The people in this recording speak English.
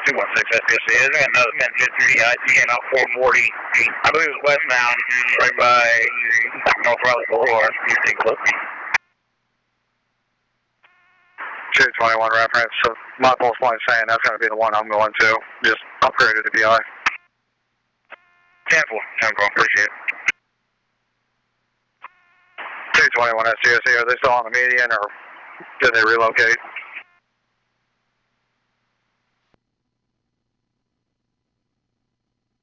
216 SPSC. There's another man hit 3DI, taking out 440. I believe it's westbound, right by North Raleigh Boulevard. You take a look. 221 reference. So my pulse point is saying that's going to be the one I'm going to. Just upgraded to BI. 10-4, appreciate it. 221 STSC, are they still on the median or did they relocate?